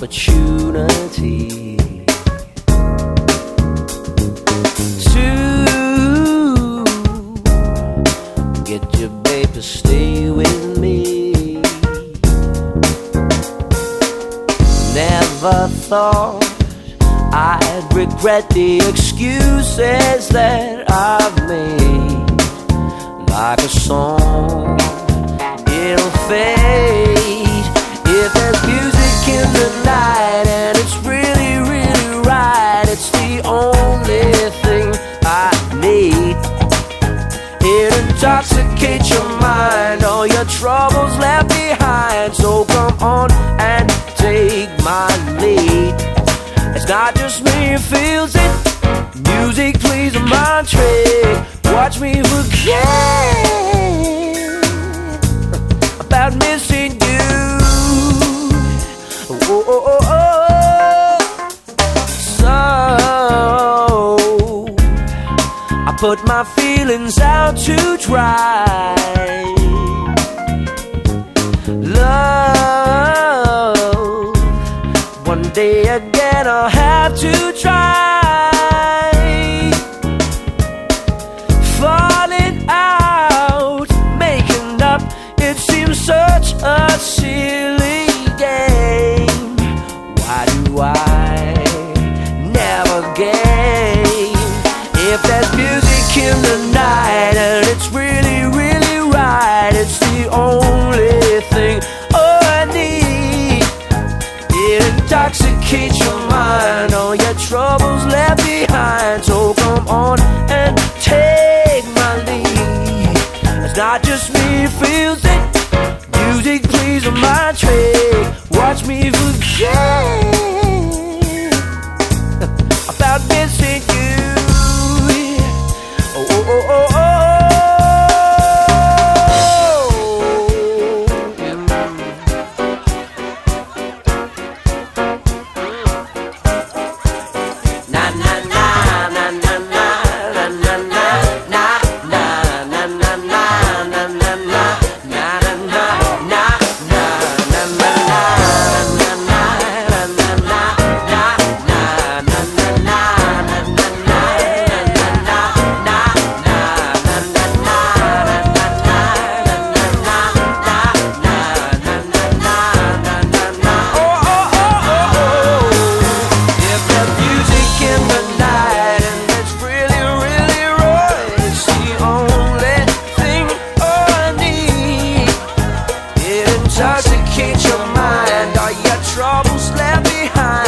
opportunity to get your babe to stay with me. Never thought I'd regret the excuses that I've made. Like a song, it'll fade. If there's music in the night and it's really, really right, it's the only thing I need. It intoxicates your mind, all your troubles left behind. So come on and take my lead. It's not just me who feels it. Music plays a mind trick. Watch me forget about missing you. Oh, oh, oh, oh. So I put my feelings out to dry. Love, one day again I'll have to try. Falling out, making up, it seems such a silly game. Why do I never game? If there's music in the night and it's really, really right, it's the only thing I need. It intoxicates your mind, all your troubles left behind. So come on and take my lead. It's not just me who feels it. Music plays on my trick. Watch me forget about missing you. Oh, oh, oh, oh, oh. Na na na na na na na na na na na na na na na na intoxicate your mind, all your troubles left behind.